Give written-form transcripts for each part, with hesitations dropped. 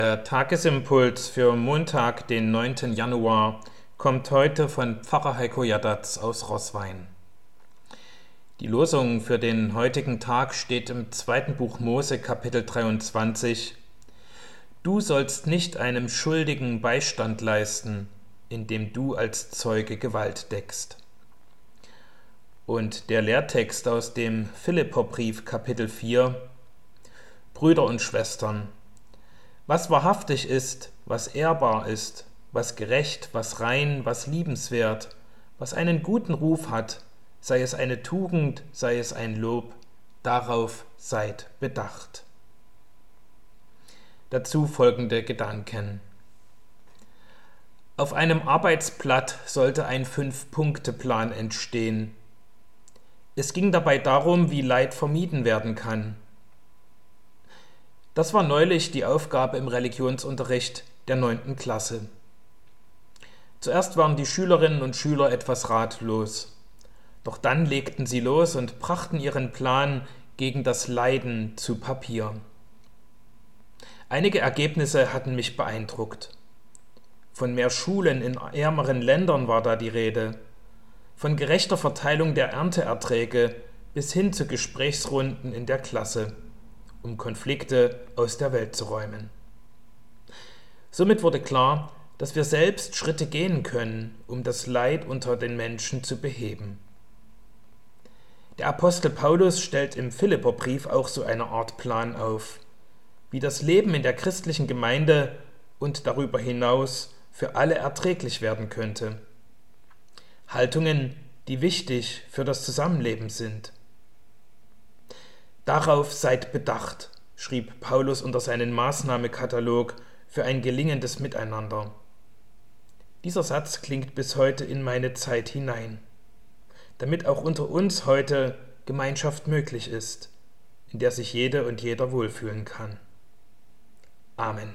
Der Tagesimpuls für Montag, den 9. Januar, kommt heute von Pfarrer Heiko Jadatz aus Roßwein. Die Losung für den heutigen Tag steht im 2. Buch Mose, Kapitel 23. Du sollst nicht einem Schuldigen Beistand leisten, indem du als Zeuge Gewalt deckst. Und der Lehrtext aus dem Philipperbrief, Kapitel 4. Brüder und Schwestern, was wahrhaftig ist, was ehrbar ist, was gerecht, was rein, was liebenswert, was einen guten Ruf hat, sei es eine Tugend, sei es ein Lob, darauf seid bedacht. Dazu folgende Gedanken. Auf einem Arbeitsblatt sollte ein 5-Punkte-Plan entstehen. Es ging dabei darum, wie Leid vermieden werden kann. Das war neulich die Aufgabe im Religionsunterricht der 9. Klasse. Zuerst waren die Schülerinnen und Schüler etwas ratlos. Doch dann legten sie los und brachten ihren Plan gegen das Leiden zu Papier. Einige Ergebnisse hatten mich beeindruckt. Von mehr Schulen in ärmeren Ländern war da die Rede. Von gerechter Verteilung der Ernteerträge bis hin zu Gesprächsrunden in der Klasse, um Konflikte aus der Welt zu räumen. Somit wurde klar, dass wir selbst Schritte gehen können, um das Leid unter den Menschen zu beheben. Der Apostel Paulus stellt im Philipperbrief auch so eine Art Plan auf, wie das Leben in der christlichen Gemeinde und darüber hinaus für alle erträglich werden könnte. Haltungen, die wichtig für das Zusammenleben sind. Darauf seid bedacht, schrieb Paulus unter seinen Maßnahmekatalog für ein gelingendes Miteinander. Dieser Satz klingt bis heute in meine Zeit hinein, damit auch unter uns heute Gemeinschaft möglich ist, in der sich jede und jeder wohlfühlen kann. Amen.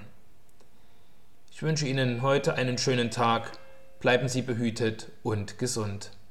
Ich wünsche Ihnen heute einen schönen Tag, bleiben Sie behütet und gesund.